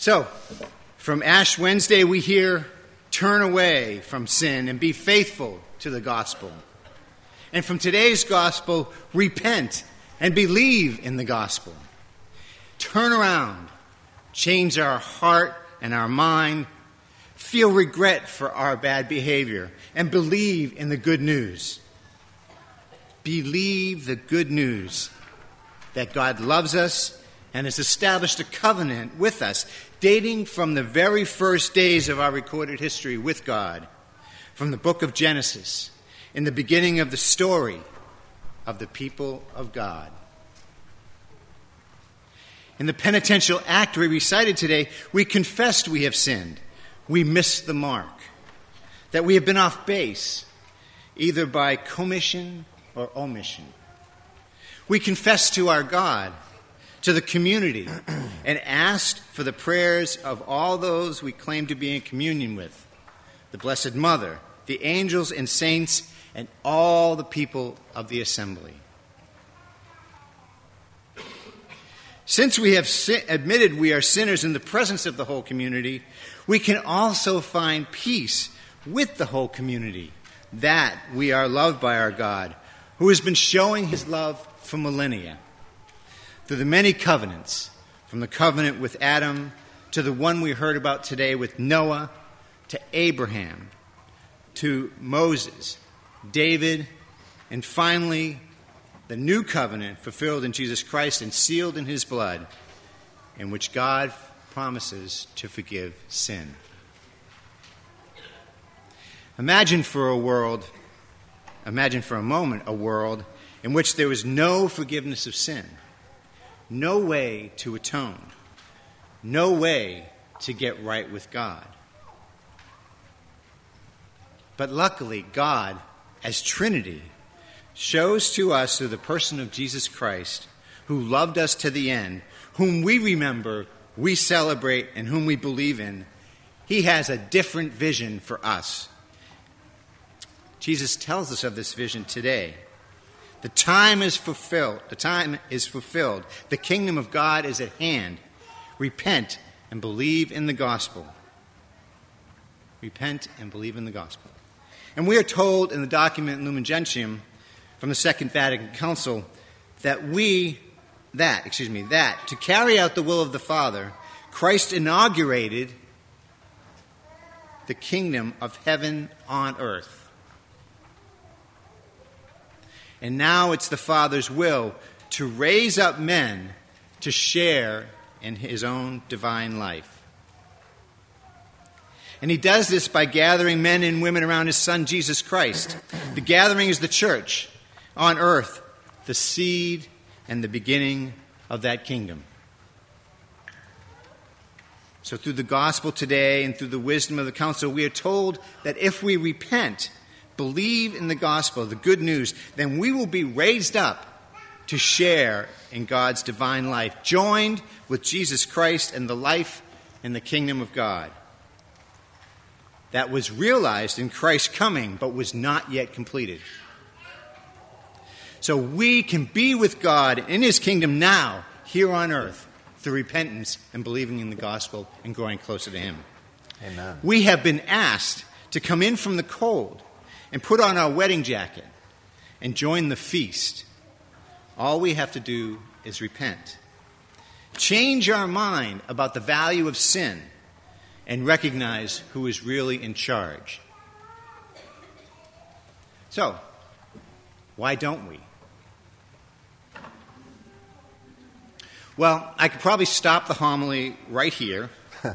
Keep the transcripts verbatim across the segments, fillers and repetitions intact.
So, from Ash Wednesday, we hear, turn away from sin and be faithful to the gospel. And from today's gospel, repent and believe in the gospel. Turn around, change our heart and our mind, feel regret for our bad behavior, and believe in the good news. Believe the good news that God loves us and has established a covenant with us, dating from the very first days of our recorded history with God, from the book of Genesis, in the beginning of the story of the people of God. In the penitential act we recited today, we confessed we have sinned. We missed the mark, that we have been off base, either by commission or omission. We confessed to our God, to the community, and asked for the prayers of all those we claim to be in communion with, the Blessed Mother, the angels and saints, and all the people of the assembly. Since we have si- admitted we are sinners in the presence of the whole community, we can also find peace with the whole community, that we are loved by our God, who has been showing his love for millennia. Through the many covenants, from the covenant with Adam to the one we heard about today with Noah, to Abraham, to Moses, David, and finally the new covenant fulfilled in Jesus Christ and sealed in his blood, in which God promises to forgive sin. Imagine for a world, imagine for a moment a world in which there was no forgiveness of sin, no way to atone, no way to get right with God. But luckily, God, as Trinity, shows to us through the person of Jesus Christ, who loved us to the end, whom we remember, we celebrate, and whom we believe in. He has a different vision for us. Jesus tells us of this vision today. The time is fulfilled. The time is fulfilled. The kingdom of God is at hand. Repent and believe in the gospel. Repent and believe in the gospel. And we are told in the document Lumen Gentium from the Second Vatican Council that we, that, excuse me, that to carry out the will of the Father, Christ inaugurated the kingdom of heaven on earth. And now it's the Father's will to raise up men to share in his own divine life. And he does this by gathering men and women around his Son, Jesus Christ. The gathering is the church on earth, the seed and the beginning of that kingdom. So through the gospel today and through the wisdom of the council, we are told that if we repent, believe in the gospel, the good news, then we will be raised up to share in God's divine life, joined with Jesus Christ and the life and the kingdom of God. That was realized in Christ's coming, but was not yet completed. So we can be with God in his kingdom now, here on earth, through repentance and believing in the gospel and growing closer to him. Amen. We have been asked to come in from the cold and put on our wedding jacket and join the feast. All we have to do is repent. Change our mind about the value of sin and recognize who is really in charge. So, why don't we? Well, I could probably stop the homily right here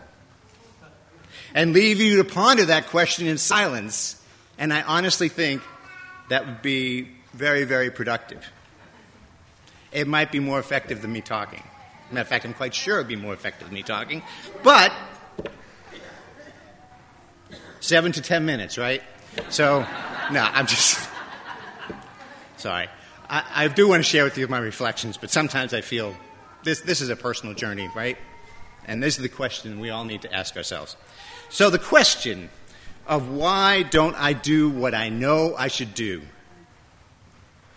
and leave you to ponder that question in silence, and I honestly think that would be very, very productive. It might be more effective than me talking. Matter of fact, I'm quite sure it would be more effective than me talking, but seven to ten minutes, right? So, no, I'm just... Sorry. I, I do want to share with you my reflections, but sometimes I feel this, this is a personal journey, right? And this is the question we all need to ask ourselves. So the question of why don't I do what I know I should do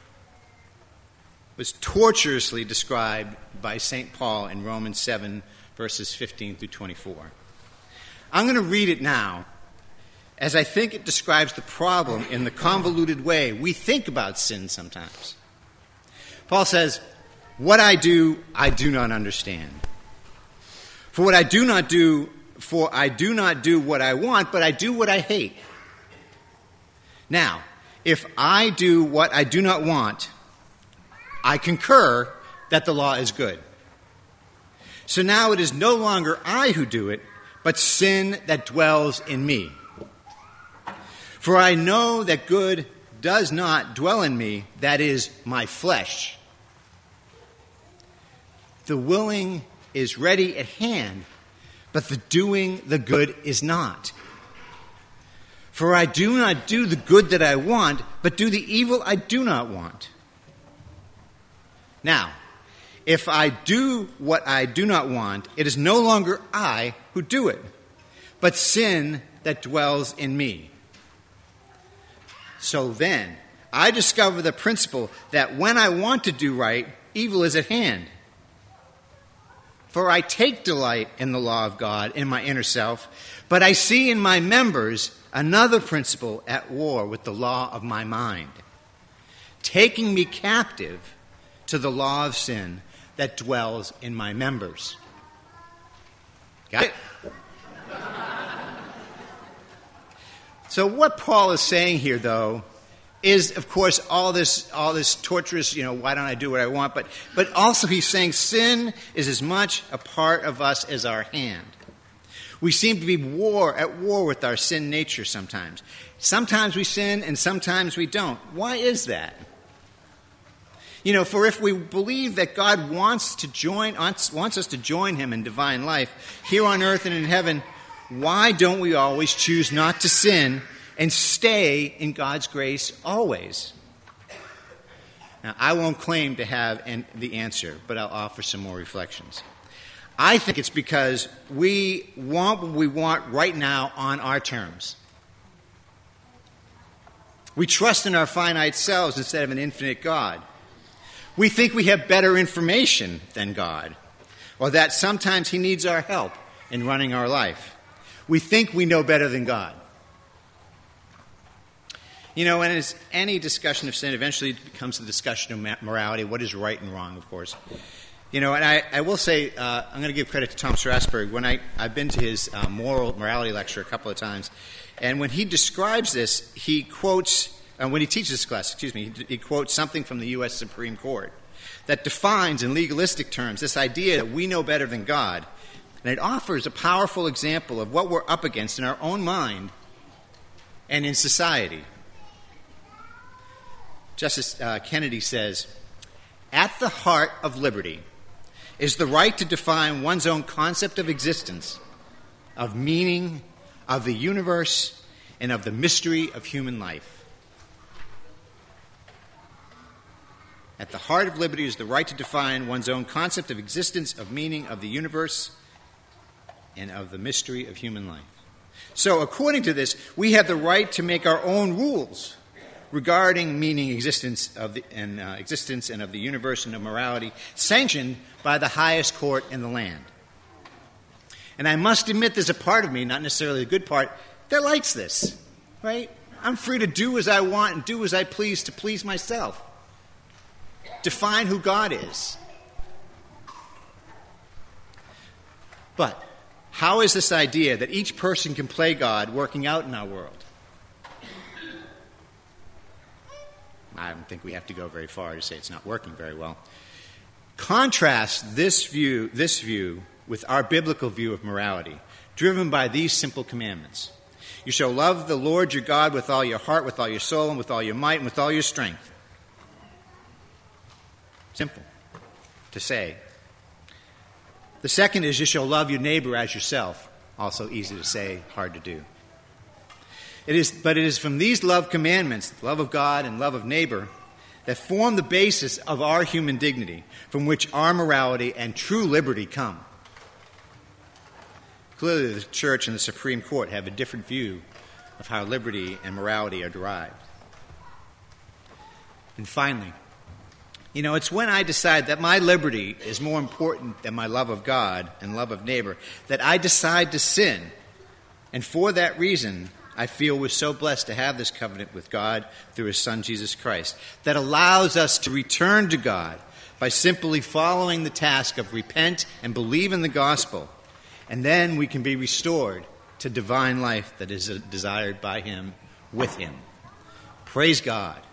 was tortuously described by Saint Paul in Romans seven, verses fifteen through twenty-four. I'm going to read it now, as I think it describes the problem in the convoluted way we think about sin sometimes. Paul says, "What I do, I do not understand. For what I do not do, for I do not do what I want, but I do what I hate. Now, if I do what I do not want, I concur that the law is good. So now it is no longer I who do it, but sin that dwells in me. For I know that good does not dwell in me, that is, my flesh. The willing is ready at hand, but the doing the good is not. For I do not do the good that I want, but do the evil I do not want. Now, if I do what I do not want, it is no longer I who do it, but sin that dwells in me. So then, I discover the principle that when I want to do right, evil is at hand. For I take delight in the law of God in my inner self, but I see in my members another principle at war with the law of my mind, taking me captive to the law of sin that dwells in my members." Got it? So what Paul is saying here, though, is, of course, all this all this torturous, you know, why don't I do what I want? But, but also he's saying sin is as much a part of us as our hand. We seem to be war at war with our sin nature sometimes. Sometimes we sin and sometimes we don't. Why is that? You know, for if we believe that God wants to join wants, wants us to join him in divine life here on earth and in heaven, why don't we always choose not to sin and stay in God's grace always? Now, I won't claim to have an, the answer, but I'll offer some more reflections. I think it's because we want what we want right now on our terms. We trust in our finite selves instead of an infinite God. We think we have better information than God, or that sometimes he needs our help in running our life. We think we know better than God. You know, and as any discussion of sin, eventually it becomes a discussion of morality, what is right and wrong, of course. You know, and I, I will say, uh, I'm going to give credit to Tom Strasberg. When I, I've been to his uh, moral morality lecture a couple of times, and when he describes this, he quotes, uh, when he teaches this class, excuse me, he, he quotes something from the U S Supreme Court that defines in legalistic terms this idea that we know better than God. And it offers a powerful example of what we're up against in our own mind and in society. Justice uh, Kennedy says, "At the heart of liberty is the right to define one's own concept of existence, of meaning, of the universe, and of the mystery of human life." At the heart of liberty is the right to define one's own concept of existence, of meaning, of the universe, and of the mystery of human life. So, according to this, we have the right to make our own rules regarding meaning, existence of the and uh, existence and of the universe and of morality, sanctioned by the highest court in the land. And I must admit, there's a part of me, not necessarily a good part, that likes this, right? I'm free to do as I want and do as I please to please myself. Define who God is. But how is this idea that each person can play God working out in our world? I don't think we have to go very far to say it's not working very well. Contrast this view, this view with our biblical view of morality, driven by these simple commandments. You shall love the Lord your God with all your heart, with all your soul, and with all your might, and with all your strength. Simple to say. The second is you shall love your neighbor as yourself. Also easy to say, hard to do. It is, but it is from these love commandments, love of God and love of neighbor, that form the basis of our human dignity, from which our morality and true liberty come. Clearly, the Church and the Supreme Court have a different view of how liberty and morality are derived. And finally, You know, it's when I decide that my liberty is more important than my love of God and love of neighbor that I decide to sin. And for that reason, I feel we're so blessed to have this covenant with God through his Son, Jesus Christ, that allows us to return to God by simply following the task of repent and believe in the gospel. And then we can be restored to divine life that is desired by him with him. Praise God.